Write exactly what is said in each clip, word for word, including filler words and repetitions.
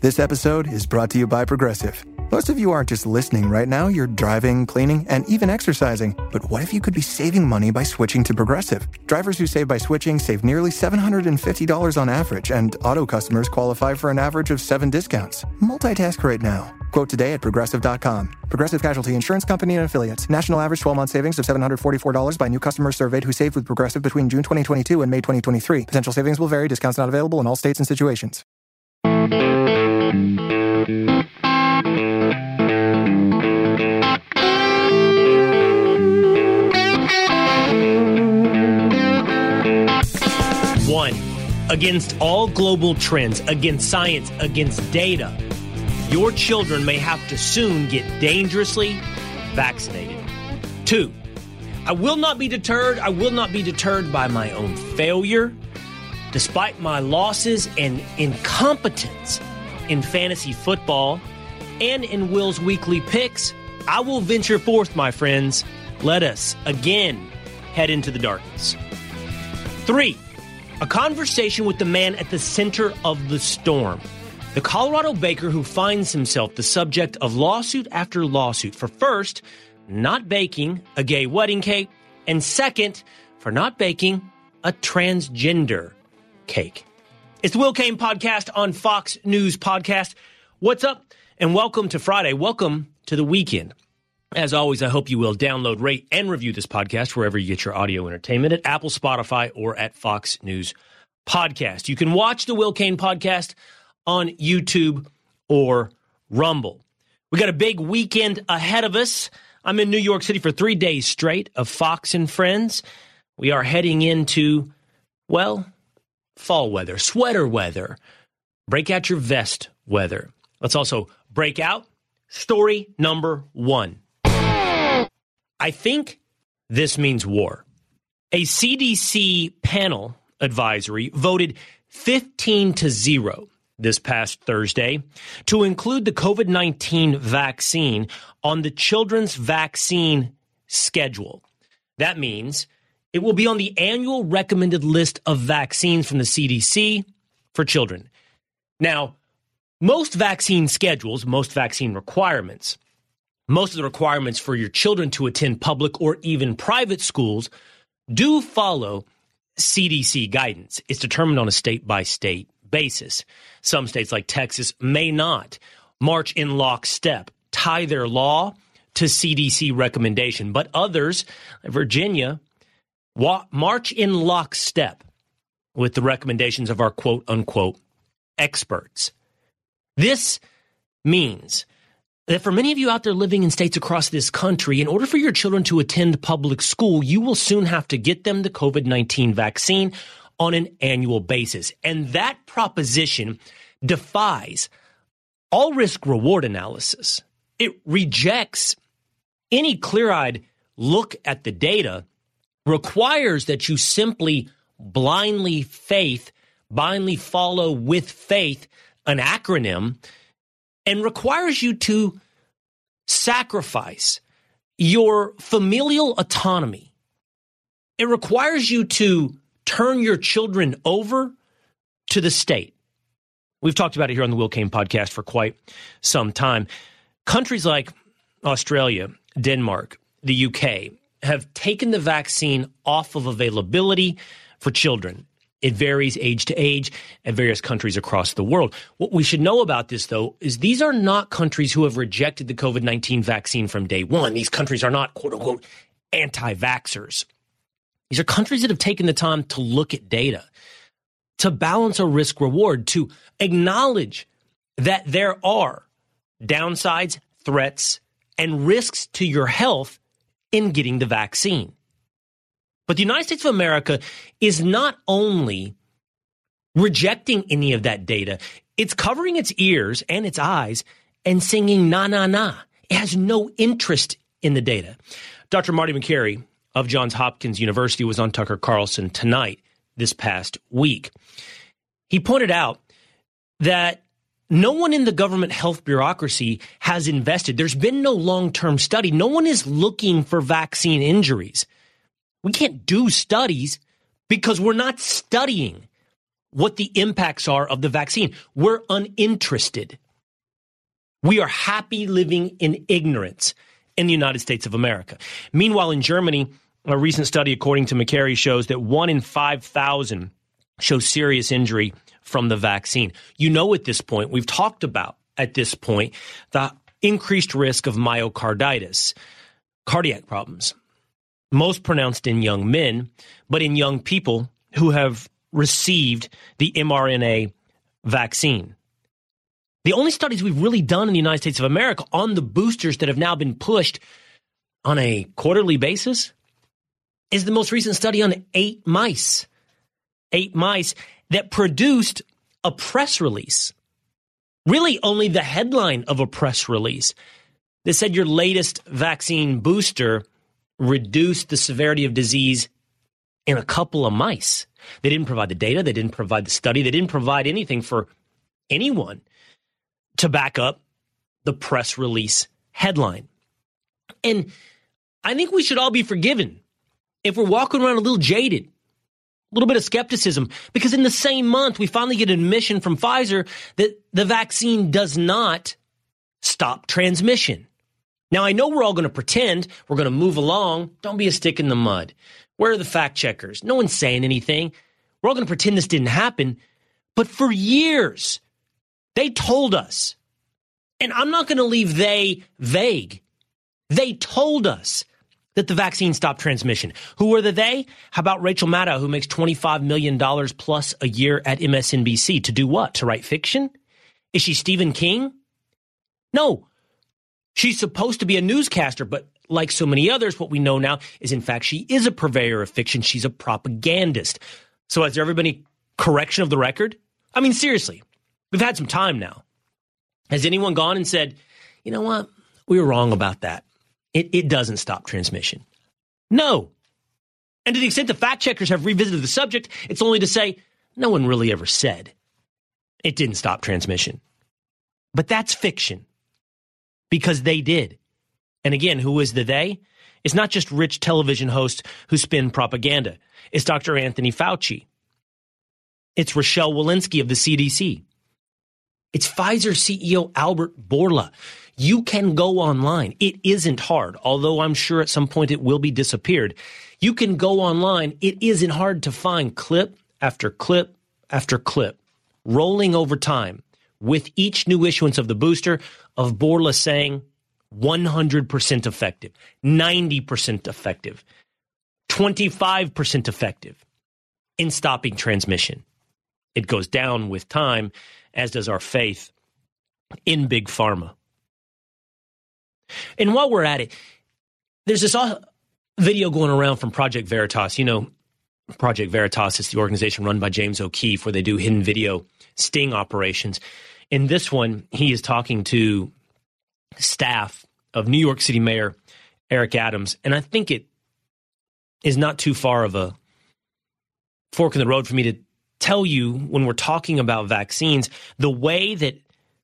This episode is brought to you by Progressive. Most of you aren't just listening right now, you're driving, cleaning, and even exercising. But what if you could be saving money by switching to Progressive? Drivers who save by switching save nearly seven hundred fifty dollars on average, and auto customers qualify for an average of seven discounts. Multitask right now. Quote today at Progressive dot com. Progressive Casualty Insurance Company and Affiliates. National average twelve-month savings of seven hundred forty-four dollars by new customers surveyed who saved with Progressive between June twenty twenty-two and May twenty twenty-three. Potential savings will vary. Discounts not available in all states and situations. One, against all global trends, against science, against data, your children may have to soon get dangerously vaccinated. Two, I will not be deterred. I will not be deterred by my own failure. Despite my losses and incompetence in fantasy football and in Will's weekly picks, I will venture forth, my friends. Let us again head into the darkness. Three, a conversation with the man at the center of the storm. The Colorado baker who finds himself the subject of lawsuit after lawsuit for, first, not baking a gay wedding cake, and second, for not baking a transgender cake. It's the Will Cain Podcast on Fox News Podcast. What's up? And welcome to Friday. Welcome to the weekend. As always, I hope you will download, rate, and review this podcast wherever you get your audio entertainment at Apple, Spotify, or at Fox News Podcast. You can watch the Will Cain Podcast on YouTube or Rumble. We got a big weekend ahead of us. I'm in New York City for three days straight of Fox and Friends. We are heading into, well, fall weather, sweater weather, break out your vest weather. Let's also break out story number one. I think this means war. A C D C panel advisory voted fifteen to zero this past Thursday to include the COVID nineteen vaccine on the children's vaccine schedule. That means it will be on the annual recommended list of vaccines from the C D C for children. Now, most vaccine schedules, most vaccine requirements, most of the requirements for your children to attend public or even private schools do follow C D C guidance. It's determined on a state-by-state basis. Some states like Texas may not march in lockstep, tie their law to C D C recommendation, but others, Virginia, wa- march in lockstep with the recommendations of our quote-unquote experts. This means that for many of you out there living in states across this country, in order for your children to attend public school, you will soon have to get them the COVID nineteen vaccine on an annual basis. And that proposition defies all risk-reward analysis. It rejects any clear-eyed look at the data, requires that you simply blindly faith, blindly follow with faith an acronym, and requires you to sacrifice your familial autonomy. It requires you to turn your children over to the state. We've talked about it here on the Will Cain Podcast for quite some time. Countries like Australia, Denmark, the U K have taken the vaccine off of availability for children. It varies age to age at various countries across the world. What we should know about this, though, is these are not countries who have rejected the COVID nineteen vaccine from day one. These countries are not, quote unquote, anti-vaxxers. These are countries that have taken the time to look at data, to balance a risk reward, to acknowledge that there are downsides, threats, and risks to your health in getting the vaccine. But the United States of America is not only rejecting any of that data, it's covering its ears and its eyes and singing na, na, na. It has no interest in the data. Doctor Marty Makary of Johns Hopkins University was on Tucker Carlson tonight this past week. He pointed out that no one in the government health bureaucracy has invested. There's been no long-term study. No one is looking for vaccine injuries. We can't do studies because we're not studying. what the impacts are of the vaccine. We're uninterested. We are happy living in ignorance in the United States of America. Meanwhile, in Germany, a recent study, according to McCary, shows that one in five thousand show serious injury from the vaccine. You know, at this point, we've talked about at this point the increased risk of myocarditis, cardiac problems, most pronounced in young men, but in young people who have received the mRNA vaccine. The only studies we've really done in the United States of America on the boosters that have now been pushed on a quarterly basis is the most recent study on eight mice. Eight mice that produced a press release. Really only the headline of a press release that said your latest vaccine booster reduced the severity of disease in a couple of mice. They didn't provide the data. They didn't provide the study. They didn't provide anything for anyone to back up the press release headline. And I think we should all be forgiven if we're walking around a little jaded, a little bit of skepticism, because in the same month, we finally get admission from Pfizer that the vaccine does not stop transmission. Now, I know we're all going to pretend we're going to move along. Don't be a stick in the mud. Where are the fact checkers? No one's saying anything. We're all going to pretend this didn't happen. But for years, they told us, and I'm not going to leave they vague. They told us that the vaccine stopped transmission. Who were the they? How about Rachel Maddow, who makes twenty-five million dollars plus a year at M S N B C? To do what? To write fiction? Is she Stephen King? No. She's supposed to be a newscaster, but like so many others, what we know now is, in fact, she is a purveyor of fiction. She's a propagandist. So has there ever been a correction of the record? I mean, seriously, we've had some time now. Has anyone gone and said, you know what? We were wrong about that. It, it doesn't stop transmission. No. And to the extent the fact checkers have revisited the subject, it's only to say no one really ever said it didn't stop transmission. But that's fiction because they did. And again, who is the they? It's not just rich television hosts who spin propaganda. It's Doctor Anthony Fauci. It's Rochelle Walensky of the C D C. It's Pfizer C E O Albert Bourla. You can go online. It isn't hard, although I'm sure at some point it will be disappeared. You can go online. It isn't hard to find clip after clip after clip, rolling over time with each new issuance of the booster of Bourla saying one hundred percent effective, ninety percent effective, twenty-five percent effective in stopping transmission. It goes down with time, as does our faith in Big Pharma. And while we're at it, there's this video going around from Project Veritas. You know, Project Veritas is the organization run by James O'Keefe where they do hidden video sting operations. In this one, he is talking to staff of New York City Mayor Eric Adams. And I think it is not too far of a fork in the road for me to tell you, when we're talking about vaccines, the way that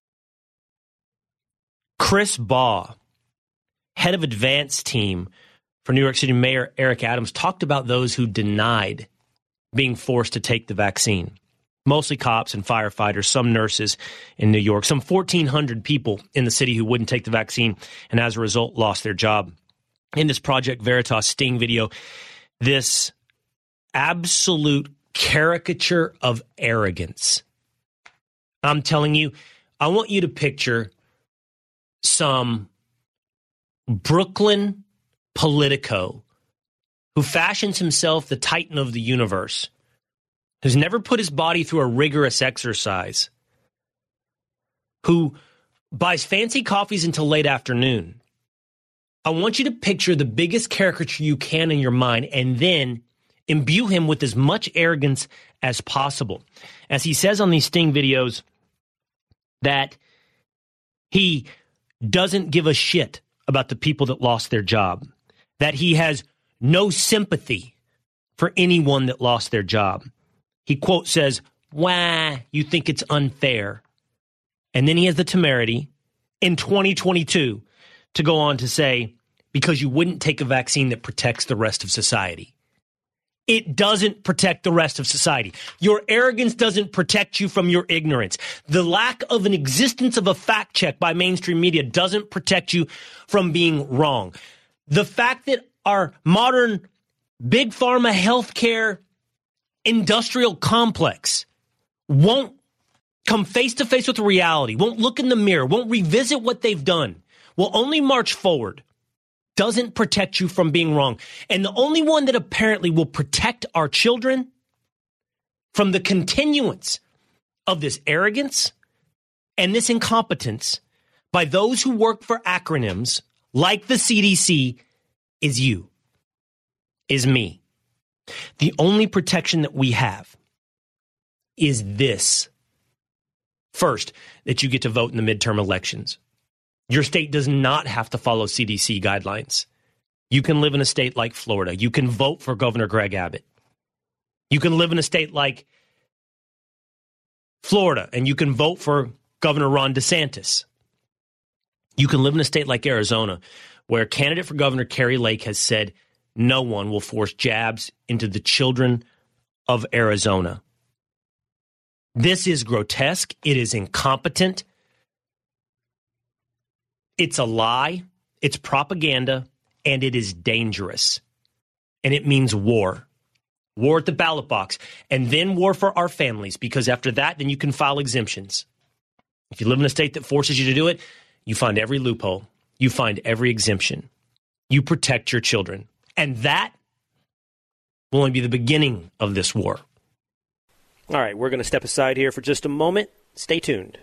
Chris Baugh, head of advance team for New York City Mayor Eric Adams, talked about those who denied being forced to take the vaccine. Mostly cops and firefighters, some nurses in New York, some fourteen hundred people in the city who wouldn't take the vaccine and as a result lost their job. In this Project Veritas sting video, this absolute caricature of arrogance. I'm telling you, I want you to picture some Brooklyn Politico who fashions himself the titan of the universe, who's never put his body through a rigorous exercise, who buys fancy coffees until late afternoon. I want you to picture the biggest caricature you can in your mind and then imbue him with as much arrogance as possible. As he says on these sting videos that he doesn't give a shit about the people that lost their job, that he has no sympathy for anyone that lost their job. He, quote, says, wah, you think it's unfair. And then he has the temerity in twenty twenty-two to go on to say, because you wouldn't take a vaccine that protects the rest of society. It doesn't protect the rest of society. Your arrogance doesn't protect you from your ignorance. The lack of an existence of a fact check by mainstream media doesn't protect you from being wrong. The fact that our modern big pharma healthcare industrial complex won't come face to face with reality, won't look in the mirror, won't revisit what they've done, will only march forward, doesn't protect you from being wrong. And the only one that apparently will protect our children from the continuance of this arrogance and this incompetence by those who work for acronyms like the C D C is you, is me. The only protection that we have is this. First, that you get to vote in the midterm elections. Your state does not have to follow C D C guidelines. You can live in a state like Florida. You can vote for Governor Greg Abbott. You can live in a state like Florida, and you can vote for Governor Ron DeSantis. You can live in a state like Arizona, where candidate for governor Kari Lake has said no one will force jabs into the children of Arizona. This is grotesque. It is incompetent. It's a lie. It's propaganda, and it is dangerous. And it means war. War at the ballot box, and then war for our families, because after that, then you can file exemptions. If you live in a state that forces you to do it, you find every loophole. You find every exemption. You protect your children. And that will only be the beginning of this war. All right, we're going to step aside here for just a moment. Stay tuned.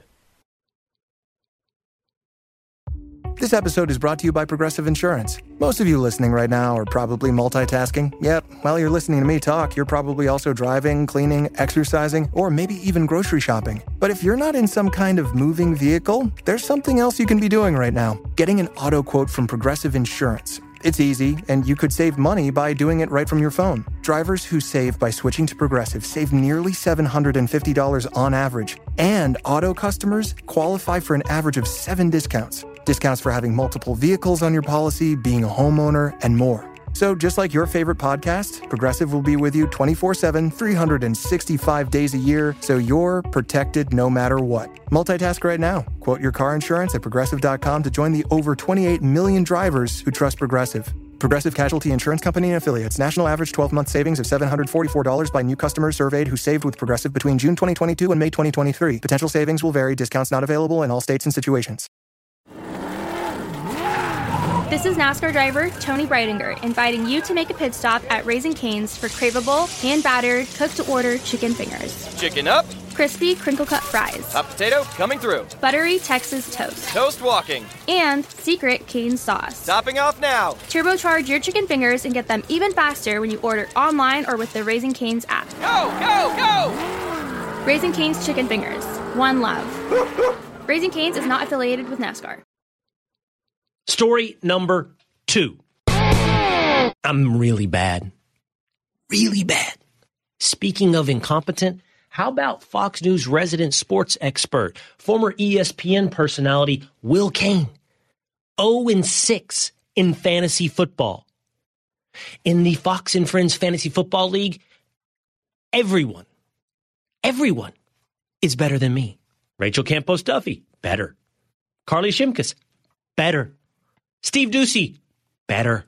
This episode is brought to you by Progressive Insurance. Most of you listening right now are probably multitasking. Yep, while you're listening to me talk, you're probably also driving, cleaning, exercising, or maybe even grocery shopping. But if you're not in some kind of moving vehicle, there's something else you can be doing right now. Getting an auto quote from Progressive Insurance. It's easy, and you could save money by doing it right from your phone. Drivers who save by switching to Progressive save nearly seven hundred fifty dollars on average. And auto customers qualify for an average of seven discounts. Discounts for having multiple vehicles on your policy, being a homeowner, and more. So just like your favorite podcast, Progressive will be with you twenty-four seven, three hundred sixty-five days a year, so you're protected no matter what. Multitask right now. Quote your car insurance at Progressive dot com to join the over twenty-eight million drivers who trust Progressive. Progressive Casualty Insurance Company and Affiliates. National average twelve-month savings of seven hundred forty-four dollars by new customers surveyed who saved with Progressive between June twenty twenty-two and May twenty twenty-three. Potential savings will vary. Discounts not available in all states and situations. This is NASCAR driver Tony Breidinger inviting you to make a pit stop at Raising Cane's for craveable, hand-battered, cooked-to-order chicken fingers. Chicken up. Crispy, crinkle-cut fries. Hot potato coming through. Buttery Texas toast. Toast walking. And secret cane sauce. Topping off now. Turbocharge your chicken fingers and get them even faster when you order online or with the Raising Cane's app. Go, go, go! Raising Cane's Chicken Fingers. One love. Raising Cane's is not affiliated with NASCAR. Story number two. I'm really bad. Really bad. Speaking of incompetent, how about Fox News resident sports expert, former E S P N personality Will Cain? oh and six in fantasy football. In the Fox and Friends Fantasy Football League, everyone, everyone is better than me. Rachel Campos Duffy, better. Carly Shimkus, better. Steve Ducey, better.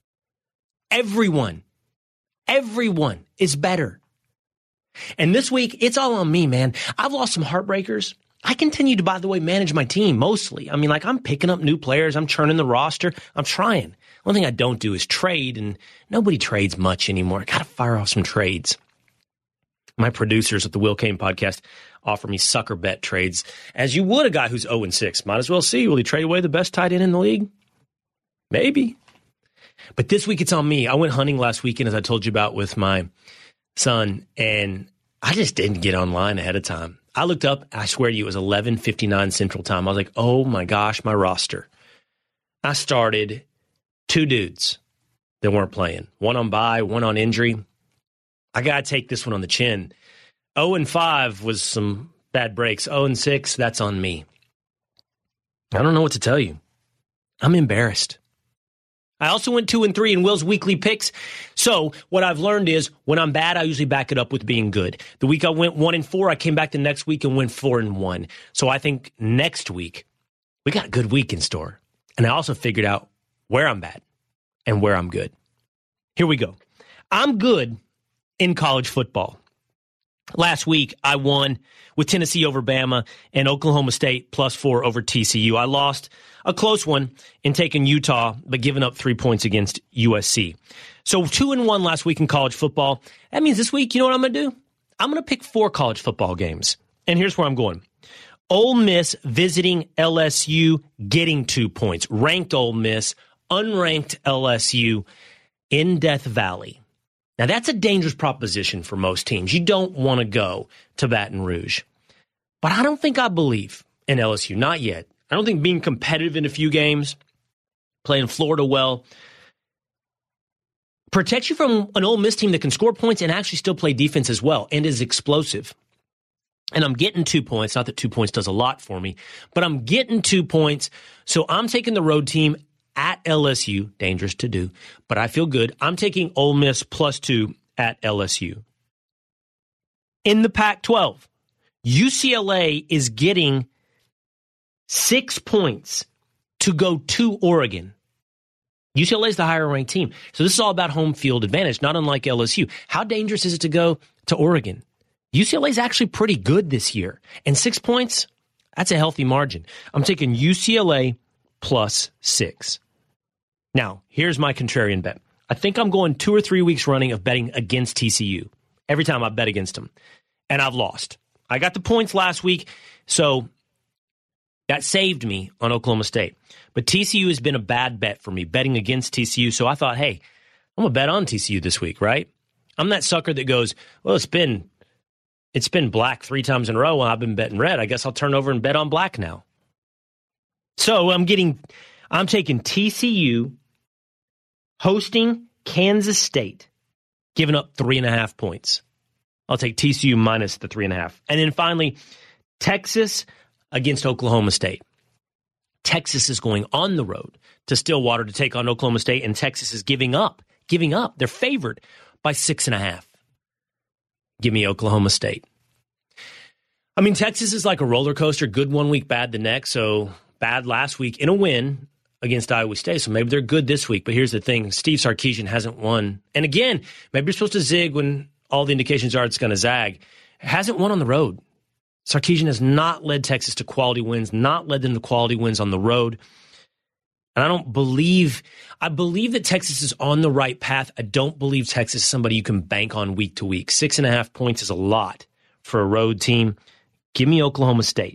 Everyone, everyone is better. And this week, it's all on me, man. I've lost some heartbreakers. I continue to, by the way, manage my team mostly. I mean, like, I'm picking up new players. I'm churning the roster. I'm trying. One thing I don't do is trade, and nobody trades much anymore. I got to fire off some trades. My producers at the Will Cain podcast offer me sucker bet trades, as you would a guy who's oh and six. Might as well see. Will he trade away the best tight end in the league? Maybe. But this week it's on me. I went hunting last weekend, as I told you about, with my son, and I just didn't get online ahead of time. I looked up, I swear to you, it was eleven fifty-nine Central Time. I was like, oh my gosh, my roster. I started two dudes that weren't playing. One on bye, one on injury. I got to take this one on the chin. oh and five was some bad breaks. oh and six, that's on me. I don't know what to tell you. I'm embarrassed. I also went two and three in Will's weekly picks. So what I've learned is when I'm bad, I usually back it up with being good. The week I went one and four, I came back the next week and went four and one. So I think next week we got a good week in store. And I also figured out where I'm bad and where I'm good. Here we go. I'm good in college football. Last week, I won with Tennessee over Bama and Oklahoma State plus four over T C U. I lost a close one in taking Utah, but giving up three points against U S C. So two and one last week in college football. That means this week, you know what I'm going to do? I'm going to pick four college football games. And here's where I'm going. Ole Miss visiting L S U, getting two points. Ranked Ole Miss, unranked L S U in Death Valley. Now, that's a dangerous proposition for most teams. You don't want to go to Baton Rouge. But I don't think I believe in L S U. Not yet. I don't think being competitive in a few games, playing Florida well, protects you from an Ole Miss team that can score points and actually still play defense as well and is explosive. And I'm getting two points. Not that two points does a lot for me, but I'm getting two points. So I'm taking the road team at L S U, dangerous to do, but I feel good. I'm taking Ole Miss plus two at L S U. In the Pac twelve, U C L A is getting six points to go to Oregon. U C L A is the higher ranked team. So this is all about home field advantage, not unlike L S U. How dangerous is it to go to Oregon? U C L A is actually pretty good this year. And six points, that's a healthy margin. I'm taking U C L A plus six. Now, here's my contrarian bet. I think I'm going two or three weeks running of betting against T C U. Every time I bet against them. And I've lost. I got the points last week, so that saved me on Oklahoma State. But T C U has been a bad bet for me, betting against T C U. So I thought, hey, I'm going to bet on T C U this week, right? I'm that sucker that goes, well, it's been it's been black three times in a row, and I've been betting red. I guess I'll turn over and bet on black now. So I'm getting, I'm taking T C U hosting Kansas State, giving up three and a half points. I'll take T C U minus the three and a half. And then finally, Texas against Oklahoma State. Texas is going on the road to Stillwater to take on Oklahoma State, and Texas is giving up, giving up. They're favored by six and a half. Give me Oklahoma State. I mean, Texas is like a roller coaster, good one week, bad the next. So bad last week in a win against Iowa State, so maybe they're good this week. But here's the thing, Steve Sarkisian hasn't won. And again, maybe you're supposed to zig when all the indications are it's going to zag. Hasn't won on the road. Sarkisian has not led Texas to quality wins, not led them to quality wins on the road. And I don't believe, I believe that Texas is on the right path. I don't believe Texas is somebody you can bank on week to week. Six and a half points is a lot for a road team. Give me Oklahoma State.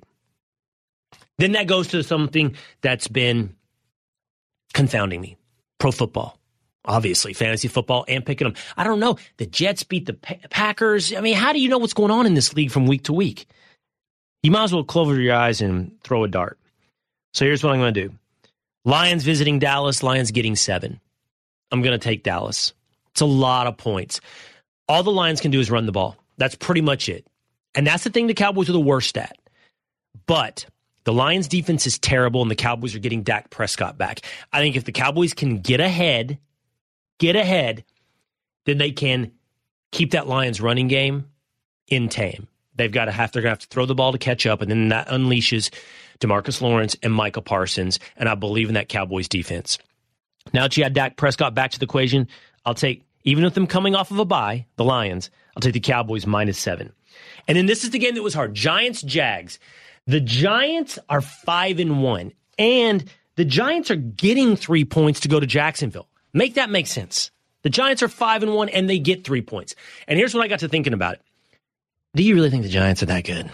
Then that goes to something that's been confounding me. Pro football. Obviously, fantasy football and picking them. I don't know. The Jets beat the Packers. I mean, how do you know what's going on in this league from week to week? You might as well close your eyes and throw a dart. So here's what I'm going to do. Lions visiting Dallas. Lions getting seven. I'm going to take Dallas. It's a lot of points. All the Lions can do is run the ball. That's pretty much it. And that's the thing the Cowboys are the worst at. But the Lions' defense is terrible, and the Cowboys are getting Dak Prescott back. I think if the Cowboys can get ahead, get ahead, then they can keep that Lions running game in tame. They've got to have, they're going to have to throw the ball to catch up, and then that unleashes DeMarcus Lawrence and Micah Parsons, and I believe in that Cowboys defense. Now that you add Dak Prescott back to the equation, I'll take, even with them coming off of a bye, the Lions, I'll take the Cowboys minus seven. And then this is the game that was hard. Giants-Jags. The Giants are five and one, and the Giants are getting three points to go to Jacksonville. Make that make sense. The Giants are five and one, and they get three points. And here's what I got to thinking about it. Do you really think the Giants are that good?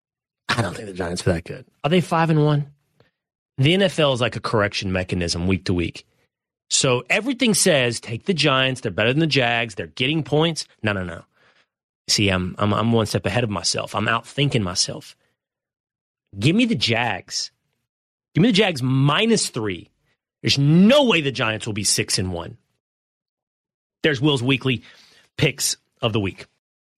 I don't think the Giants are that good. Are they five and one? The N F L is like a correction mechanism week to week. So everything says take the Giants. They're better than the Jags. They're getting points. No, no, no. See, I'm I'm I'm one step ahead of myself. I'm out thinking myself. Give me the Jags. Give me the Jags minus three. There's no way the Giants will be six and one. There's Will's weekly picks of the week.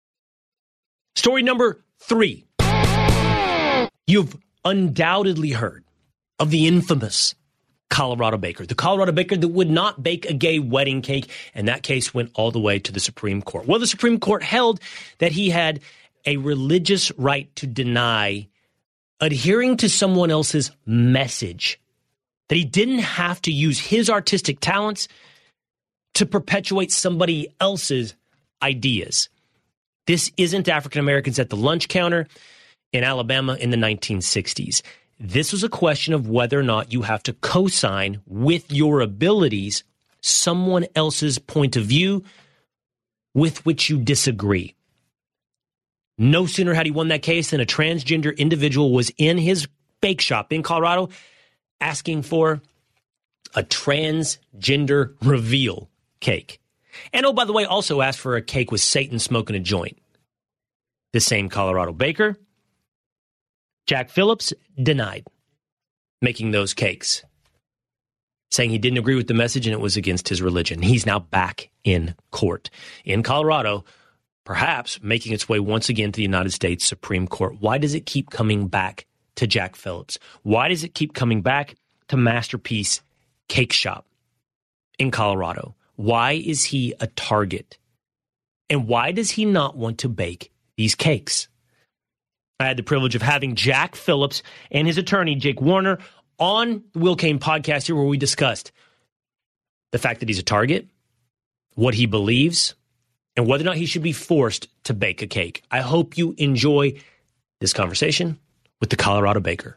Story number three. You've undoubtedly heard of the infamous Colorado baker, the Colorado baker that would not bake a gay wedding cake, and that case went all the way to the Supreme Court. Well, the Supreme Court held that he had a religious right to deny adhering to someone else's message, that he didn't have to use his artistic talents to perpetuate somebody else's ideas. This isn't African Americans at the lunch counter in Alabama in the nineteen sixties. This was a question of whether or not you have to co-sign with your abilities someone else's point of view with which you disagree. No sooner had he won that case than a transgender individual was in his bake shop in Colorado asking for a transgender reveal cake. And oh, by the way, also asked for a cake with Satan smoking a joint. The same Colorado baker, Jack Phillips, denied making those cakes, saying he didn't agree with the message and it was against his religion. He's now back in court in Colorado, perhaps making its way once again to the United States Supreme Court. Why does it keep coming back to Jack Phillips? Why does it keep coming back to Masterpiece Cake Shop in Colorado? Why is he a target? And why does he not want to bake these cakes? I had the privilege of having Jack Phillips and his attorney, Jake Warner, on the Will Cain podcast here, where we discussed the fact that he's a target, what he believes, and whether or not he should be forced to bake a cake. I hope you enjoy this conversation with the Colorado baker.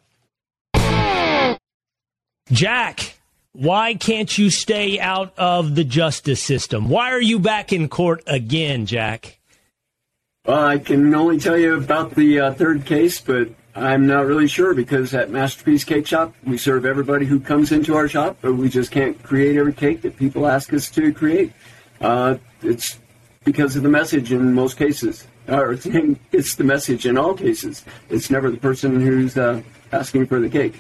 Jack, why can't you stay out of the justice system? Why are you back in court again, Jack? Well, I can only tell you about the uh, third case, but I'm not really sure because at Masterpiece Cake Shop, we serve everybody who comes into our shop, but we just can't create every cake that people ask us to create. Uh, it's because of the message in most cases. Or it's the message in all cases. It's never the person who's uh, asking for the cake.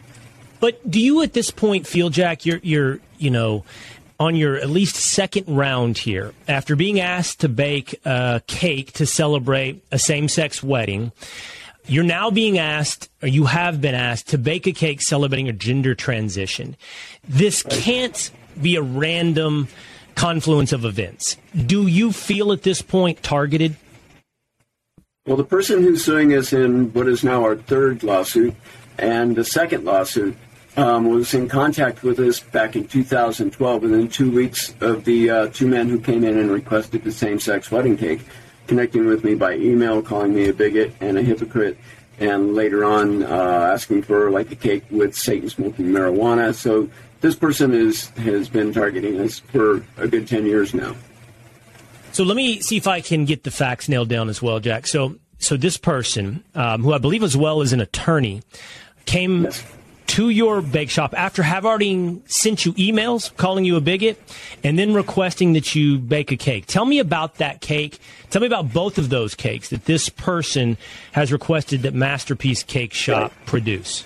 But do you at this point feel, Jack, you're, you're you know, on your at least second round here, after being asked to bake a cake to celebrate a same-sex wedding, you're now being asked, or you have been asked, to bake a cake celebrating a gender transition. This can't be a random confluence of events. Do you feel at this point targeted? Well, the person who's suing us in what is now our third lawsuit and the second lawsuit Um, was in contact with us back in two thousand twelve, within two weeks of the uh, two men who came in and requested the same-sex wedding cake, connecting with me by email, calling me a bigot and a hypocrite, and later on uh, asking for like a cake with Satan smoking marijuana. So this person is has been targeting us for a good ten years now. So let me see if I can get the facts nailed down as well, Jack. So, so this person, um, who I believe as well is an attorney, came Yes. to your bake shop after have already sent you emails calling you a bigot and then requesting that you bake a cake. Tell me about that cake. Tell me about both of those cakes that this person has requested that Masterpiece Cake Shop produce.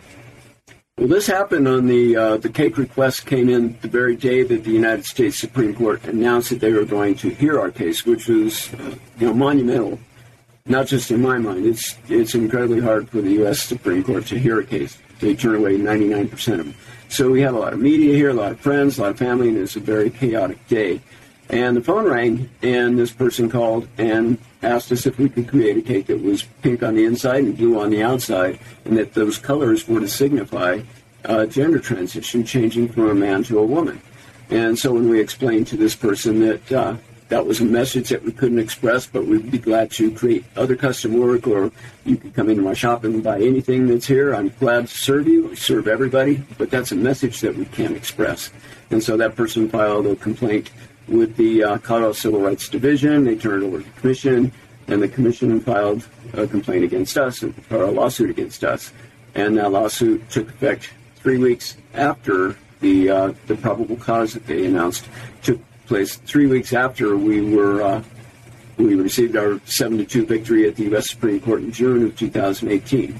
Well, this happened on the uh, the cake request came in the very day that the United States Supreme Court announced that they were going to hear our case, which was uh, you know monumental. Not just in my mind. It's it's incredibly hard for the U S Supreme Court to hear a case. They turn away ninety-nine percent of them. So we had a lot of media here, a lot of friends, a lot of family, and it was a very chaotic day. And the phone rang, and this person called and asked us if we could create a cake that was pink on the inside and blue on the outside, and that those colors were to signify uh, gender transition, changing from a man to a woman. And so when we explained to this person that uh, that was a message that we couldn't express, but we'd be glad to create other custom work, or you could come into my shop and buy anything that's here. I'm glad to serve you. We serve everybody, but that's a message that we can't express. And so that person filed a complaint with the uh, Colorado Civil Rights Division. They turned it over to the commission, and the commission filed a complaint against us, or a lawsuit against us. And that lawsuit took effect three weeks after the uh, the probable cause that they announced took place. Three weeks after we were uh, we received our seven to two victory at the U S Supreme Court in June of two thousand eighteen.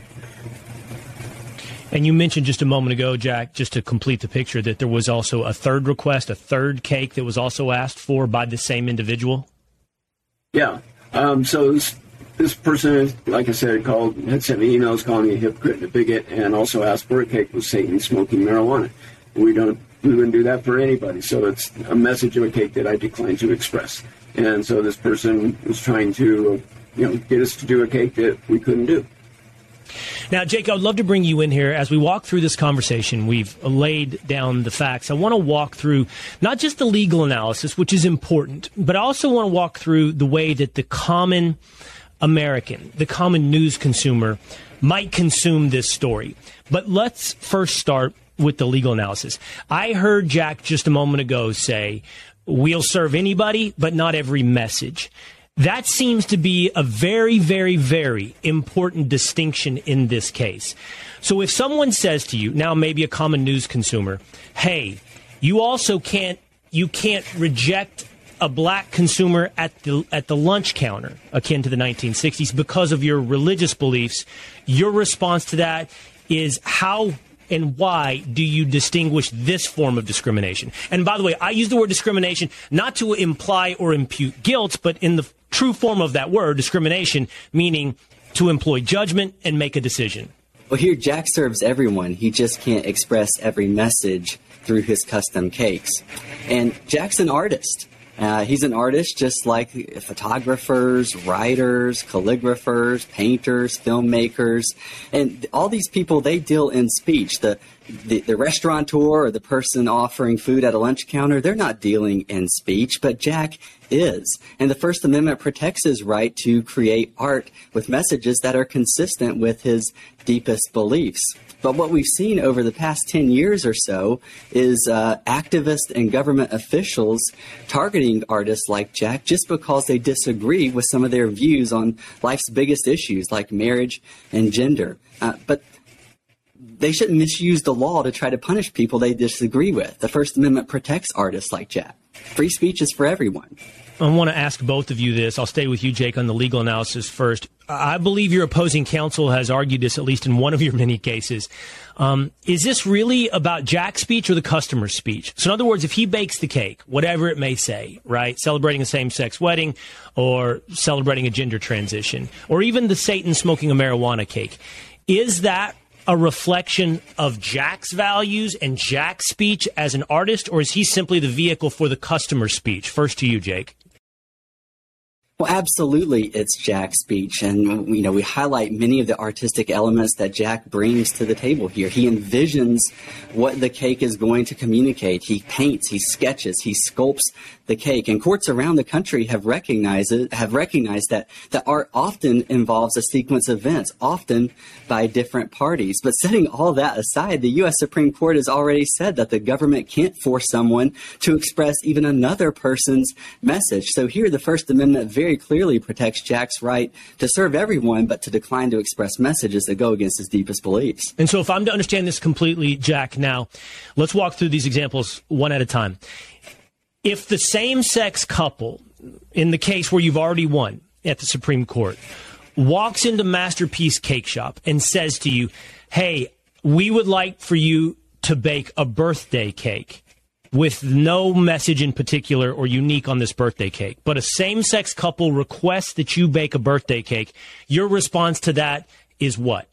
And you mentioned just a moment ago, Jack, just to complete the picture, that there was also a third request, a third cake that was also asked for by the same individual? Yeah. Um, so this, this person, like I said, called, had sent me emails calling me a hypocrite and a bigot, and also asked for a cake with Satan smoking marijuana. We don't, we wouldn't do that for anybody. So it's a message of a cake that I declined to express. And so this person was trying to, you know, get us to do a cake that we couldn't do. Now, Jake, I would love to bring you in here. As we walk through this conversation, we've laid down the facts. I want to walk through not just the legal analysis, which is important, but I also want to walk through the way that the common American, the common news consumer, might consume this story. But let's first start with the legal analysis. I heard Jack just a moment ago say, we'll serve anybody, but not every message. That seems to be a very, very, very important distinction in this case. So if someone says to you, now maybe a common news consumer, hey, you also can't, you can't reject a black consumer at the at the lunch counter, akin to the nineteen sixties, because of your religious beliefs, your response to that is how and why do you distinguish this form of discrimination? And by the way, I use the word discrimination not to imply or impute guilt, but in the true form of that word, discrimination, meaning to employ judgment and make a decision. Well, here Jack serves everyone. He just can't express every message through his custom cakes. And Jack's an artist. Uh, he's an artist just like photographers, writers, calligraphers, painters, filmmakers, and all these people, they deal in speech. The, the the restaurateur or the person offering food at a lunch counter, they're not dealing in speech, but Jack is. And the First Amendment protects his right to create art with messages that are consistent with his deepest beliefs. But what we've seen over the past ten years or so is uh, activists and government officials targeting artists like Jack just because they disagree with some of their views on life's biggest issues like marriage and gender. Uh, but they shouldn't misuse the law to try to punish people they disagree with. The First Amendment protects artists like Jack. Free speech is for everyone. I want to ask both of you this. I'll stay with you, Jake, on the legal analysis first. I believe your opposing counsel has argued this, at least in one of your many cases. Um, is this really about Jack's speech or the customer's speech? So in other words, if he bakes the cake, whatever it may say, right, celebrating a same-sex wedding or celebrating a gender transition, or even the Satan smoking a marijuana cake, is that a reflection of Jack's values and Jack's speech as an artist, or is he simply the vehicle for the customer's speech? First to you, Jake. Well, absolutely, it's Jack's speech, and you know we highlight many of the artistic elements that Jack brings to the table here. He envisions what the cake is going to communicate. He paints, he sketches, he sculpts the cake, and courts around the country have recognized it, have recognized that that art often involves a sequence of events, often by different parties. But setting all that aside, the U S Supreme Court has already said that the government can't force someone to express even another person's message. So here, the First Amendment very very clearly protects Jack's right to serve everyone, but to decline to express messages that go against his deepest beliefs. And so if I'm to understand this completely, Jack, now, let's walk through these examples one at a time. If the same-sex couple, in the case where you've already won at the Supreme Court, walks into Masterpiece Cake Shop and says to you, hey, we would like for you to bake a birthday cake with no message in particular or unique on this birthday cake, but a same-sex couple requests that you bake a birthday cake, your response to that is what?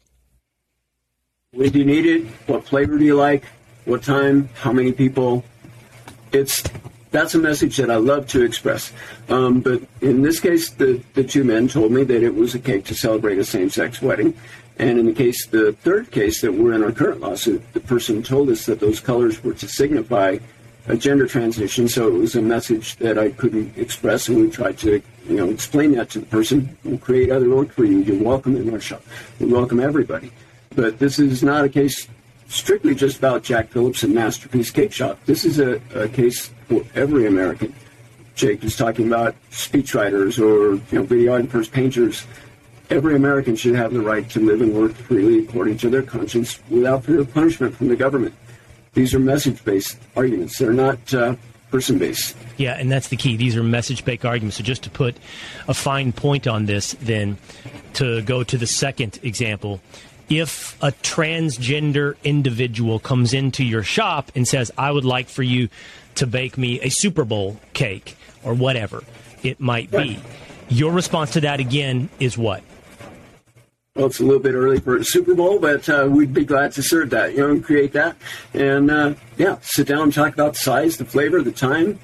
When do you need it? What flavor do you like? What time? How many people? It's that's a message that I love to express. Um, but in this case, the, the two men told me that it was a cake to celebrate a same-sex wedding. And in the case, the third case that we're in our current lawsuit, the person told us that those colors were to signify a gender transition, so it was a message that I couldn't express, and we tried to, you know, explain that to the person and create other work for you. You're welcome in our shop. We welcome everybody. But this is not a case strictly just about Jack Phillips and Masterpiece Cake Shop. This is a, a case for every American. Jake was talking about speechwriters or, you know, videographers, painters. Every American should have the right to live and work freely according to their conscience without fear of punishment from the government. These are message-based arguments. They're not uh, person-based. Yeah, and that's the key. These are message-based arguments. So just to put a fine point on this, then, to go to the second example, if a transgender individual comes into your shop and says, I would like for you to bake me a Super Bowl cake or whatever it might be, right, your response to that, again, is what? Well, it's a little bit early for a Super Bowl, but uh, we'd be glad to serve that, you know, and create that. And, uh, yeah, sit down and talk about the size, the flavor, the time.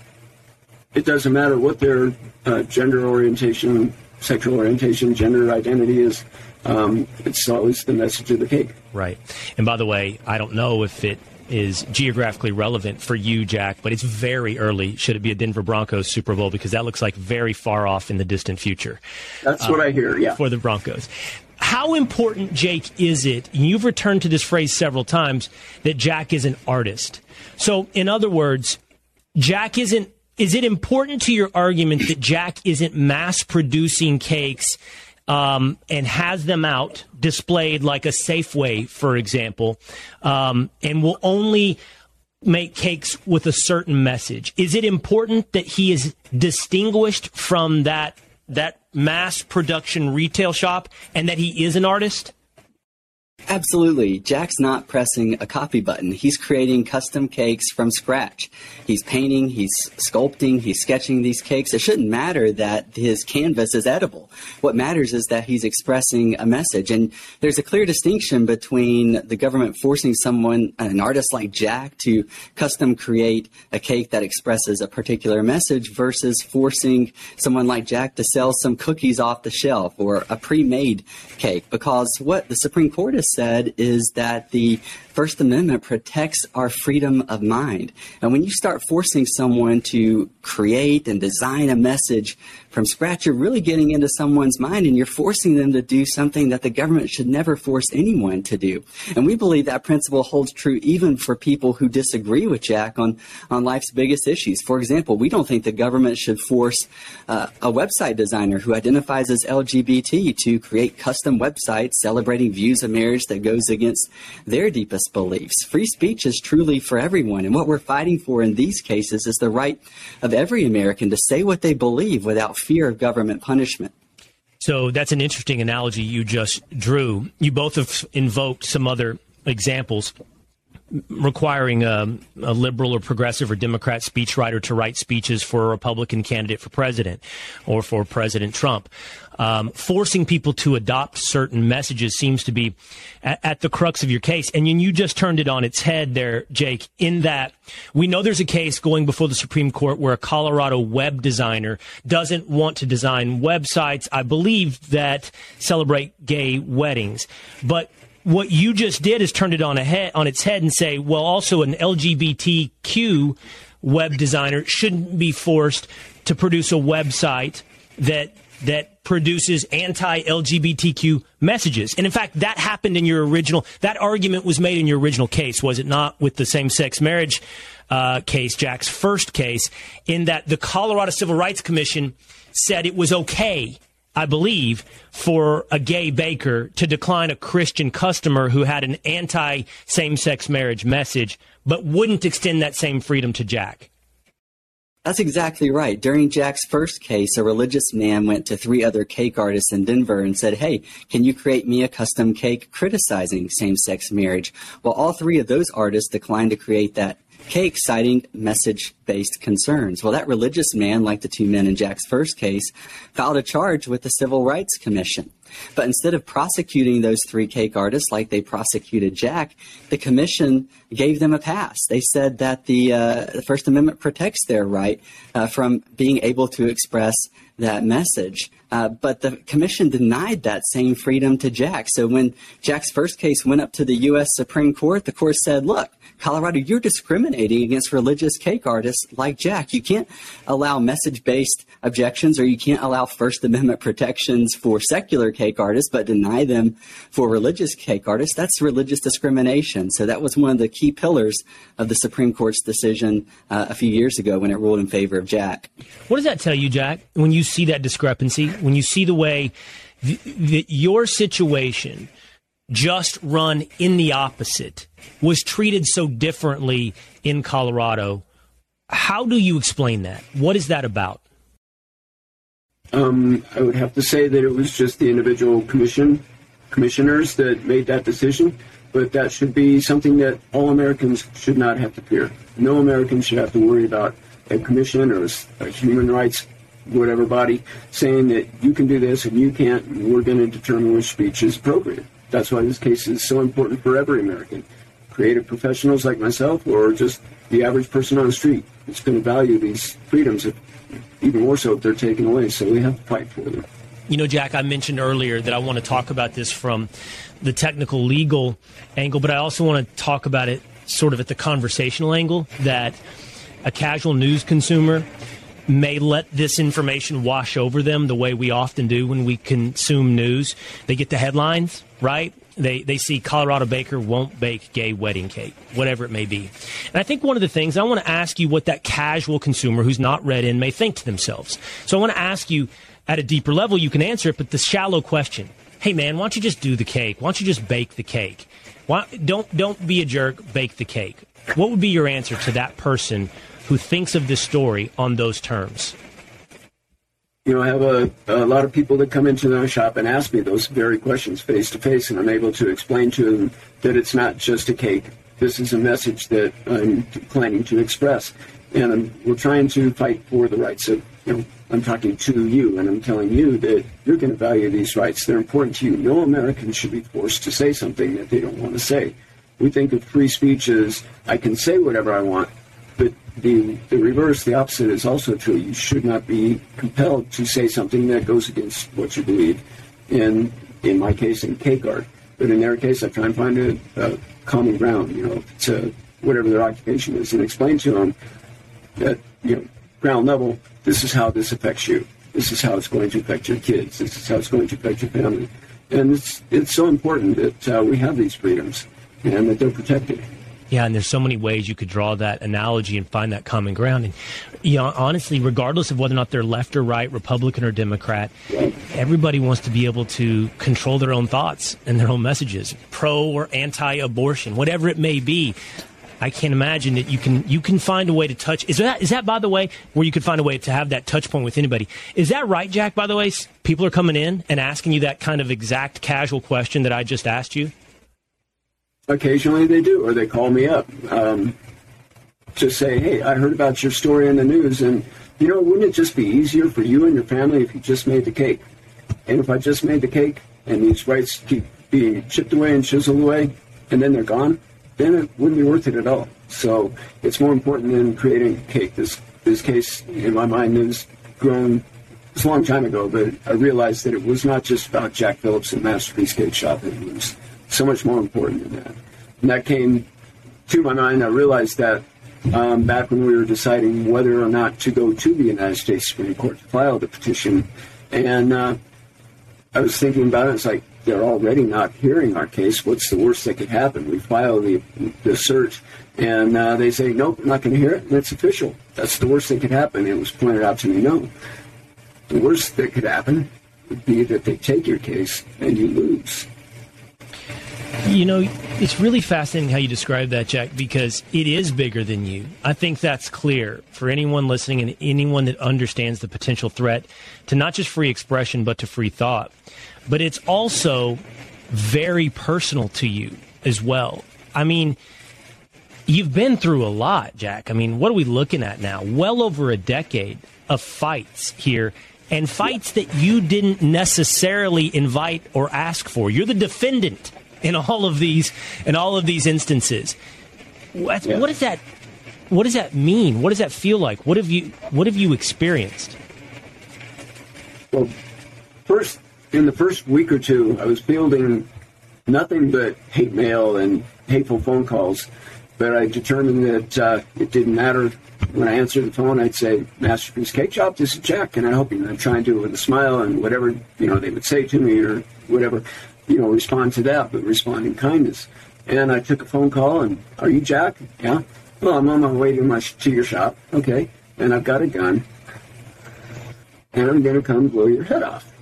It doesn't matter what their uh, gender orientation, sexual orientation, gender identity is. Um, it's always the message of the cake. Right. And by the way, I don't know if it is geographically relevant for you, Jack, but it's very early. Should it be a Denver Broncos Super Bowl? Because that looks like very far off in the distant future. That's what uh, I hear, yeah. For the Broncos. How important, Jake, is it, and you've returned to this phrase several times, that Jack is an artist? So, in other words, Jack isn't, is it important to your argument that Jack isn't mass-producing cakes um, and has them out, displayed like a Safeway, for example, um, and will only make cakes with a certain message? Is it important that he is distinguished from that that mass production retail shop and that he is an artist? Absolutely. Jack's not pressing a copy button. He's creating custom cakes from scratch. He's painting, he's sculpting, he's sketching these cakes. It shouldn't matter that his canvas is edible. What matters is that he's expressing a message. And there's a clear distinction between the government forcing someone, an artist like Jack, to custom create a cake that expresses a particular message versus forcing someone like Jack to sell some cookies off the shelf or a pre-made cake. Because what the Supreme Court has said is that the First Amendment protects our freedom of mind. And when you start forcing someone to create and design a message from scratch, you're really getting into someone's mind and you're forcing them to do something that the government should never force anyone to do. And we believe that principle holds true even for people who disagree with Jack on, on life's biggest issues. For example, we don't think the government should force uh, a website designer who identifies as L G B T to create custom websites celebrating views of marriage that goes against their deepest beliefs. Free speech is truly for everyone, and what we're fighting for in these cases is the right of every American to say what they believe without fear of government punishment. So that's an interesting analogy you just drew. You both have invoked some other examples requiring a, a liberal or progressive or Democrat speechwriter to write speeches for a Republican candidate for president or for President Trump. Um, forcing people to adopt certain messages seems to be at, at the crux of your case. And you just turned it on its head there, Jake, in that we know there's a case going before the Supreme Court where a Colorado web designer doesn't want to design websites, I believe, that celebrate gay weddings. But what you just did is turned it on a head, on its head and say, well, also an L G B T Q web designer shouldn't be forced to produce a website that that produces anti-L G B T Q messages. And in fact, that happened in your original, that argument was made in your original case, was it not, with the same-sex marriage uh, case, Jack's first case, in that the Colorado Civil Rights Commission said it was okay, I believe, for a gay baker to decline a Christian customer who had an anti-same-sex marriage message, but wouldn't extend that same freedom to Jack. That's exactly right. During Jack's first case, a religious man went to three other cake artists in Denver and said, hey, can you create me a custom cake criticizing same-sex marriage? Well, all three of those artists declined to create that cake, citing message-based concerns. Well, that religious man, like the two men in Jack's first case, filed a charge with the Civil Rights Commission. But instead of prosecuting those three cake artists like they prosecuted Jack, the commission gave them a pass. They said that the, uh, the First Amendment protects their right uh, from being able to express that message. Uh, but the commission denied that same freedom to Jack. So when Jack's first case went up to the U S Supreme Court, the court said, look, Colorado, you're discriminating against religious cake artists like Jack. You can't allow message-based objections, or you can't allow First Amendment protections for secular cake artists, but deny them for religious cake artists. That's religious discrimination. So that was one of the key pillars of the Supreme Court's decision uh, a few years ago when it ruled in favor of Jack. What does that tell you, Jack, when you see that discrepancy, when you see the way th- that your situation just run in the opposite was treated so differently in Colorado? How do you explain that? What is that about? Um, I would have to say that it was just the individual commission commissioners that made that decision, but that should be something that all Americans should not have to fear. No American should have to worry about a commission or a human rights whatever body, saying that you can do this and you can't, and we're going to determine which speech is appropriate. That's why this case is so important for every American, creative professionals like myself or just the average person on the street. It's going to value these freedoms, if, even more so if they're taken away, so we have to fight for them. You know, Jack, I mentioned earlier that I want to talk about this from the technical legal angle, but I also want to talk about it sort of at the conversational angle, that a casual news consumer may let this information wash over them the way we often do when we consume news. They get the headlines, right? They they see Colorado baker won't bake gay wedding cake, whatever it may be. And I think one of the things, I want to ask you what that casual consumer who's not read in may think to themselves. So I want to ask you at a deeper level, you can answer it, but the shallow question, hey man, why don't you just do the cake? Why don't you just bake the cake? Why, don't don't be a jerk, bake the cake. What would be your answer to that person who thinks of this story on those terms? You know, I have a, a lot of people that come into the shop and ask me those very questions face to face, and I'm able to explain to them that it's not just a cake. This is a message that I'm planning to express, and I'm, we're trying to fight for the rights of, you know, I'm talking to you, and I'm telling you that you're going to value these rights. They're important to you. No American should be forced to say something that they don't want to say. We think of free speech as I can say whatever I want, but the, the reverse, the opposite is also true. You should not be compelled to say something that goes against what you believe. And in my case, in cake art. But in their case, I try and find a, a common ground, you know, to whatever their occupation is, and explain to them that, you know, ground level, this is how this affects you. This is how it's going to affect your kids. This is how it's going to affect your family. And it's it's so important that uh, we have these freedoms and that they're protected. Yeah, and there's so many ways you could draw that analogy and find that common ground. And, you know, honestly, regardless of whether or not they're left or right, Republican or Democrat, right, everybody wants to be able to control their own thoughts and their own messages, pro or anti-abortion, whatever it may be. I can't imagine that you can you can find a way to touch. Is that, is that, by the way, where you could find a way to have that touch point with anybody? Is that right, Jack, by the way? People are coming in and asking you that kind of exact casual question that I just asked you? Occasionally they do, or they call me up um, to say, hey, I heard about your story in the news, and, you know, wouldn't it just be easier for you and your family if you just made the cake? And if I just made the cake and these rights keep being chipped away and chiseled away, and then they're gone, then it wouldn't be worth it at all. So it's more important than creating a cake. This this case, in my mind, has grown. It's a long time ago, but I realized that it was not just about Jack Phillips and Masterpiece Cake Shop. It was so much more important than that. And that came to my mind. I realized that um, back when we were deciding whether or not to go to the United States Supreme Court to file the petition. And uh, I was thinking about it. It's like, they're already not hearing our case. What's the worst that could happen? We file the, the search, and uh, they say, nope, I'm not going to hear it, and it's official. That's the worst that could happen. It was pointed out to me, no. The worst that could happen would be that they take your case and you lose. You know, it's really fascinating how you describe that, Jack, because it is bigger than you. I think that's clear for anyone listening and anyone that understands the potential threat to not just free expression, but to free thought. But it's also very personal to you as well. I mean, you've been through a lot, Jack. I mean, what are we looking at now? Well over a decade of fights here, and fights that you didn't necessarily invite or ask for. You're the defendant in all of these in all of these instances. What, yeah. what does that what does that mean? What does that feel like? What have you what have you experienced? Well, first, in the first week or two, I was fielding nothing but hate mail and hateful phone calls. But I determined that uh, it didn't matter. When I answered the phone, I'd say, Masterpiece Cake Shop, this is Jack, and I hope you. I'd try and do it with a smile, and whatever, you know, they would say to me or whatever, you know, respond to that, but respond in kindness. And I took a phone call, and, are you Jack? Yeah. Well, I'm on my way to, my, to your shop. Okay. And I've got a gun, and I'm going to come blow your head off.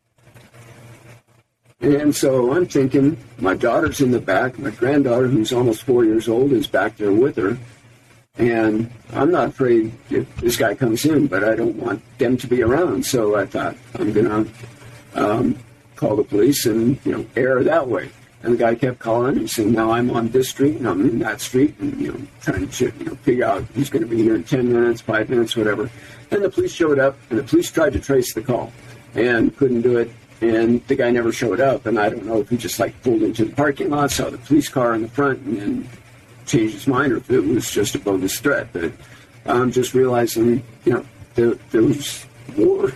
And so I'm thinking, my daughter's in the back, my granddaughter, who's almost four years old, is back there with her. And I'm not afraid if this guy comes in, but I don't want them to be around. So I thought, I'm going to um, call the police and, you know, err that way. And the guy kept calling and saying, now I'm on this street and I'm in that street, and, you know, trying to you know, figure out who's going to be here in ten minutes, five minutes, whatever. And the police showed up, and the police tried to trace the call and couldn't do it. And the guy never showed up. And I don't know if he just like pulled into the parking lot, saw the police car in the front, and then changed his mind, or if it was just a bogus threat. But I'm just realizing, you know, there, there was more,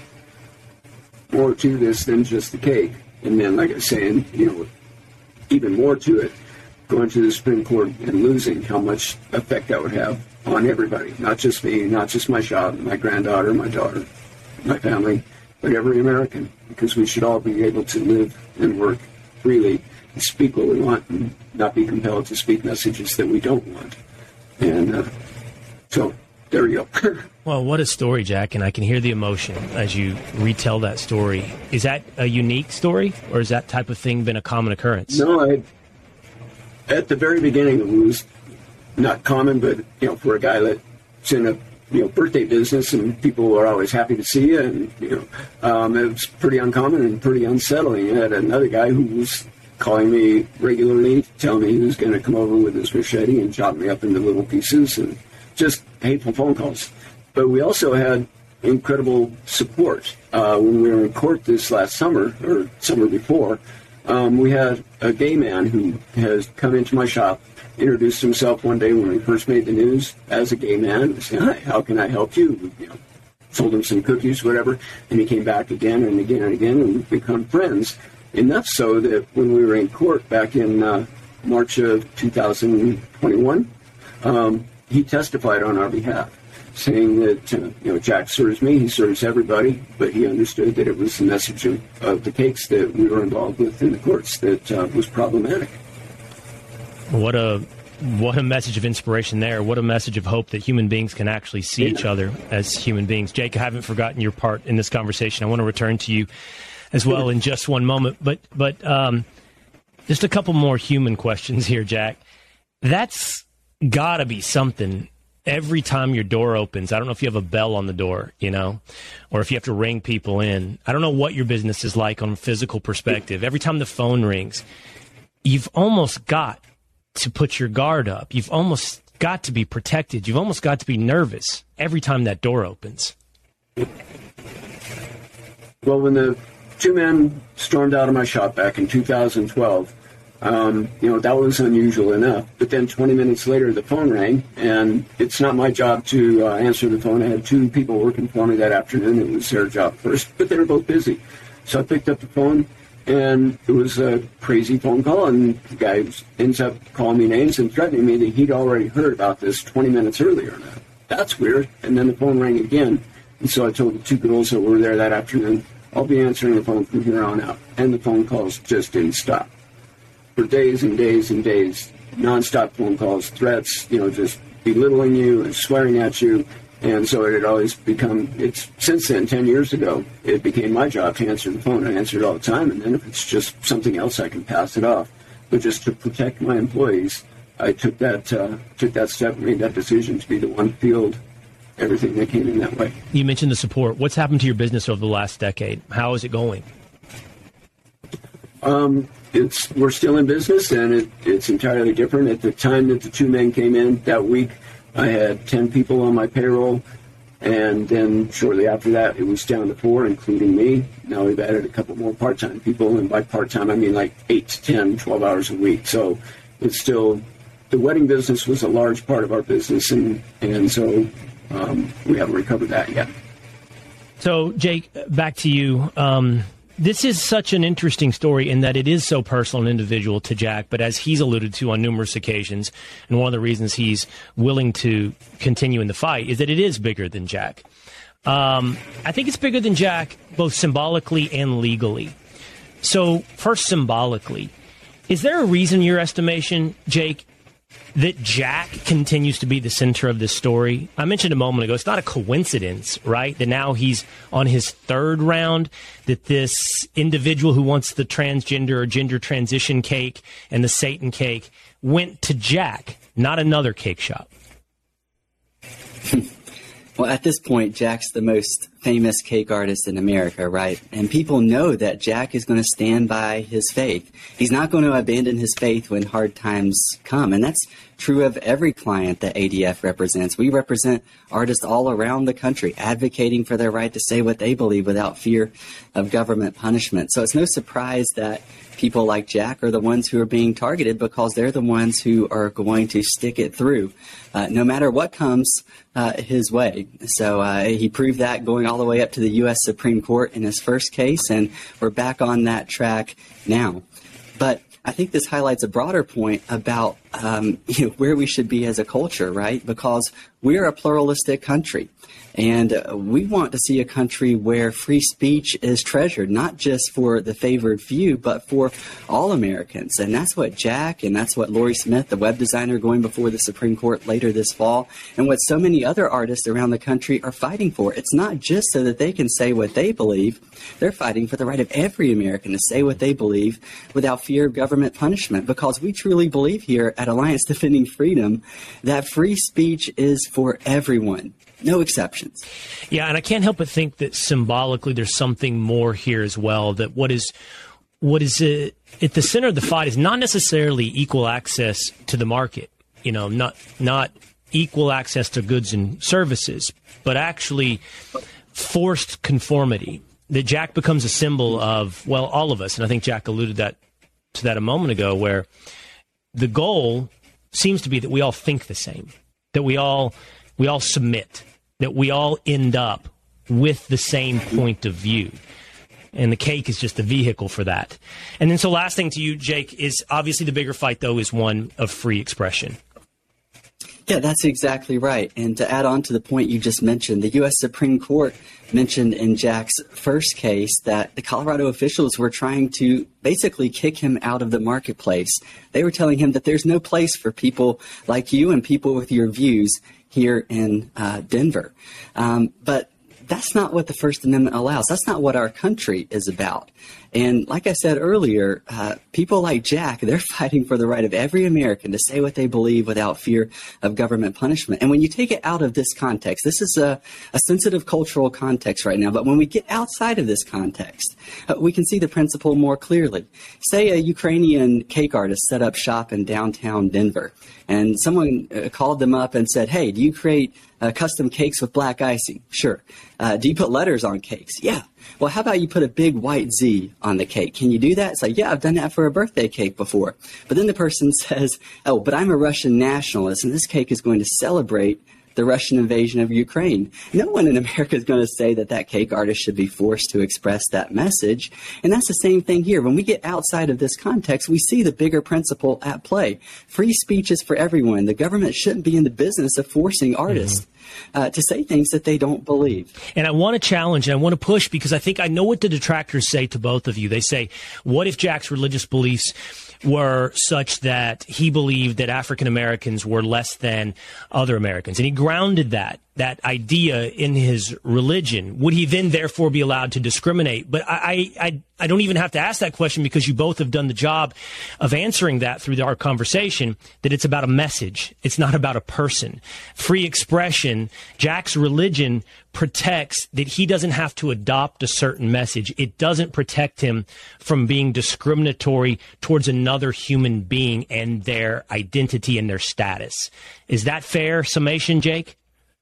more to this than just the cake. And then, like I was saying, you know, even more to it, going to the Supreme Court and losing, how much effect that would have on everybody, not just me, not just my shop, my granddaughter, my daughter, my family, but every American, because we should all be able to live and work freely and speak what we want and not be compelled to speak messages that we don't want. And uh, so there you go. Well, what a story, Jack, and I can hear the emotion as you retell that story. Is that a unique story, or has that type of thing been a common occurrence? No, I, at the very beginning, it was not common, but, you know, for a guy that's in a, you know, birthday business and people are always happy to see you, and, you know, um, it was pretty uncommon and pretty unsettling. I had another guy who was calling me regularly, telling me he was going to come over with his machete and chop me up into little pieces, and just hateful phone calls. But we also had incredible support. Uh, when we were in court this last summer, or summer before, um, we had a gay man who has come into my shop, introduced himself one day when we first made the news as a gay man. Said, hi, how can I help you? You know, sold him some cookies, whatever, and he came back again and again and again, and we've become friends. Enough so that when we were in court back in uh, March of two thousand twenty-one, um, he testified on our behalf, saying that, uh, you know, Jack serves me, he serves everybody, but he understood that it was the message of, of the cakes that we were involved with in the courts that uh, was problematic. What a what a message of inspiration there. What a message of hope that human beings can actually see yeah. each other as human beings. Jake, I haven't forgotten your part in this conversation. I want to return to you as well in just one moment. But but um, just a couple more human questions here, Jack. That's got to be something every time your door opens. I don't know if you have a bell on the door, you know, or if you have to ring people in. I don't know what your business is like on a physical perspective. Every time the phone rings, you've almost got to put your guard up. You've almost got to be protected. You've almost got to be nervous every time that door opens. Well, when the two men stormed out of my shop back in two thousand twelve, um, you know, that was unusual enough. But then twenty minutes later, the phone rang, and it's not my job to uh, answer the phone. I had two people working for me that afternoon. It was their job first, but they were both busy. So I picked up the phone, and it was a crazy phone call, and the guy ends up calling me names and threatening me that he'd already heard about this twenty minutes earlier. Now, that's weird. And then the phone rang again, and so I told the two girls that were there that afternoon, I'll be answering the phone from here on out. And the phone calls just didn't stop. For days and days and days, nonstop phone calls, threats, you know, just belittling you and swearing at you. And so it had always become, it's since then, ten years ago, it became my job to answer the phone. I answer it all the time, and then if it's just something else, I can pass it off. But just to protect my employees, I took that uh, took that step, made that decision to be the one to field everything that came in that way. You mentioned the support. What's happened to your business over the last decade? How is it going? Um, it's we're still in business, and it, it's entirely different. At the time that the two men came in that week, I had ten people on my payroll, and then shortly after that, it was down to four, including me. Now we've added a couple more part-time people, and by part-time, I mean like eight to ten, twelve hours a week. So it's still, the wedding business was a large part of our business, and, and so um, we haven't recovered that yet. So, Jake, back to you. Um, this is such an interesting story in that it is so personal and individual to Jack, but as he's alluded to on numerous occasions, and one of the reasons he's willing to continue in the fight is that it is bigger than Jack. Um, I think it's bigger than Jack, both symbolically and legally. So, first, symbolically, is there a reason, in your estimation, Jake, that Jack continues to be the center of this story? I mentioned a moment ago, it's not a coincidence, right, that now he's on his third round, that this individual who wants the transgender or gender transition cake and the Satan cake went to Jack, not another cake shop. Well, at this point, Jack's the most famous cake artist in America, right? And people know that Jack is going to stand by his faith. He's not going to abandon his faith when hard times come. And that's true of every client that A D F represents. We represent artists all around the country, advocating for their right to say what they believe without fear of government punishment. So it's no surprise that people like Jack are the ones who are being targeted, because they're the ones who are going to stick it through, uh, no matter what comes uh, his way. So uh, he proved that going all the way up to the U S Supreme Court in his first case, and we're back on that track now. But I think this highlights a broader point about um, you know, where we should be as a culture, right? Because we're a pluralistic country, and uh, we want to see a country where free speech is treasured, not just for the favored few, but for all Americans. And that's what Jack, and that's what Lorie Smith, the web designer going before the Supreme Court later this fall, and what so many other artists around the country are fighting for. It's not just so that they can say what they believe. They're fighting for the right of every American to say what they believe without fear of government punishment, because we truly believe here at Alliance Defending Freedom that free speech is for everyone. No exceptions. Yeah, and I can't help but think that symbolically there's something more here as well, that what is what is uh, at the center of the fight is not necessarily equal access to the market, you know, not not equal access to goods and services, but actually forced conformity, that Jack becomes a symbol of, well, all of us. And I think Jack alluded that to that a moment ago, where the goal seems to be that we all think the same, that we all we all submit, that we all end up with the same point of view. And the cake is just the vehicle for that. And then so last thing to you, Jake, is obviously the bigger fight, though, is one of free expression. Yeah, that's exactly right. And to add on to the point you just mentioned, the U S Supreme Court mentioned in Jack's first case that the Colorado officials were trying to basically kick him out of the marketplace. They were telling him that there's no place for people like you and people with your views here in uh, Denver. Um, but that's not what the First Amendment allows. That's not what our country is about. And like I said earlier, uh, people like Jack, they're fighting for the right of every American to say what they believe without fear of government punishment. And when you take it out of this context, this is a, a sensitive cultural context right now, but when we get outside of this context, uh, we can see the principle more clearly. Say a Ukrainian cake artist set up shop in downtown Denver, and someone uh, called them up and said, hey, do you create uh, custom cakes with black icing? Sure. Uh, do you put letters on cakes? Yeah. Well, how about you put a big white Z on the cake? Can you do that? It's like, yeah, I've done that for a birthday cake before. But then the person says, oh, but I'm a Russian nationalist, and this cake is going to celebrate the Russian invasion of Ukraine. No one in America is going to say that that cake artist should be forced to express that message. And that's the same thing here. When we get outside of this context, we see the bigger principle at play. Free speech is for everyone. The government shouldn't be in the business of forcing artists mm-hmm. Uh, to say things that they don't believe. And I want to challenge and I want to push, because I think I know what the detractors say to both of you. They say, what if Jack's religious beliefs were such that he believed that African Americans were less than other Americans? And he grounded that, that idea in his religion. Would he then therefore be allowed to discriminate? But I, I, I don't even have to ask that question, because you both have done the job of answering that through our conversation, that it's about a message. It's not about a person. Free expression, Jack's religion protects that he doesn't have to adopt a certain message. It doesn't protect him from being discriminatory towards another human being and their identity and their status. Is that fair summation, Jake?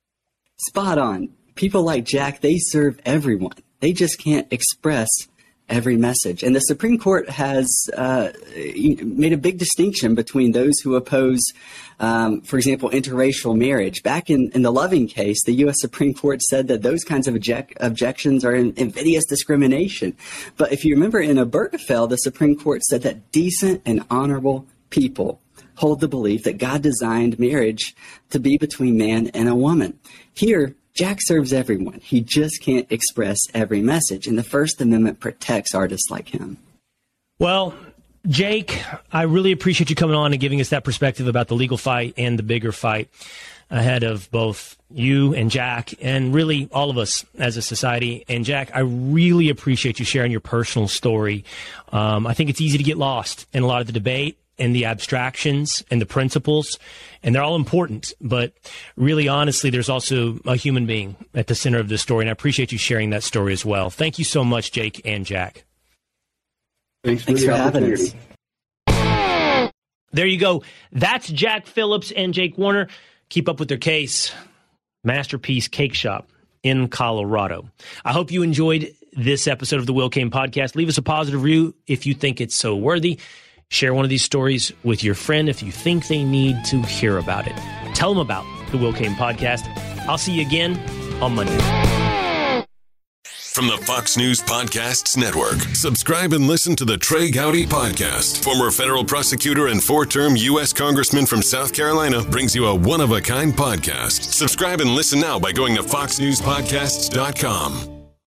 Spot on. People like Jack, they serve everyone. They just can't express every message. And the Supreme Court has uh, made a big distinction between those who oppose, um, for example, interracial marriage. Back in, in the Loving case, the U S Supreme Court said that those kinds of object- objections are in, invidious discrimination. But if you remember in Obergefell, the Supreme Court said that decent and honorable people hold the belief that God designed marriage to be between man and a woman. Here, Jack serves everyone. He just can't express every message, and the First Amendment protects artists like him. Well, Jake, I really appreciate you coming on and giving us that perspective about the legal fight and the bigger fight ahead of both you and Jack, and really all of us as a society. And Jack, I really appreciate you sharing your personal story. Um, I think it's easy to get lost in a lot of the debate and the abstractions and the principles, and they're all important. But really, honestly, there's also a human being at the center of this story, and I appreciate you sharing that story as well. Thank you so much, Jake and Jack. Thanks for, Thanks the for having opportunity. us. There you go. That's Jack Phillips and Jake Warner. Keep up with their case. Masterpiece Cake Shop in Colorado. I hope you enjoyed this episode of the Will Cain Podcast. Leave us a positive review if you think it's so worthy. Share one of these stories with your friend if you think they need to hear about it. Tell them about the Will Cain Podcast. I'll see you again on Monday. From the Fox News Podcasts Network, subscribe and listen to the Trey Gowdy Podcast. Former federal prosecutor and four-term U S Congressman from South Carolina brings you a one-of-a-kind podcast. Subscribe and listen now by going to fox news podcasts dot com.